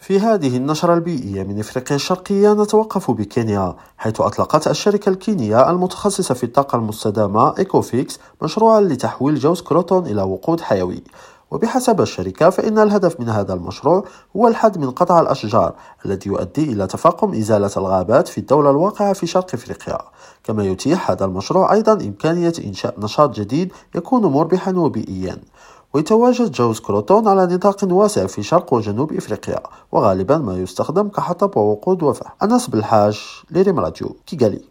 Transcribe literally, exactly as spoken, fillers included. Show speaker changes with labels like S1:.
S1: في هذه النشرة البيئية من إفريقيا الشرقية نتوقف بكينيا، حيث أطلقت الشركة الكينية المتخصصة في الطاقة المستدامة إيكوفيكس مشروعا لتحويل جوز كروتون إلى وقود حيوي. وبحسب الشركة فإن الهدف من هذا المشروع هو الحد من قطع الأشجار الذي يؤدي إلى تفاقم إزالة الغابات في الدولة الواقعة في شرق إفريقيا. كما يتيح هذا المشروع أيضا إمكانية إنشاء نشاط جديد يكون مربحا وبيئيا. ويتواجد جوز كروتون على نطاق واسع في شرق وجنوب إفريقيا، وغالبا ما يستخدم كحطب ووقود وفحم. أنس بالحاج لريم راديو كيغالي.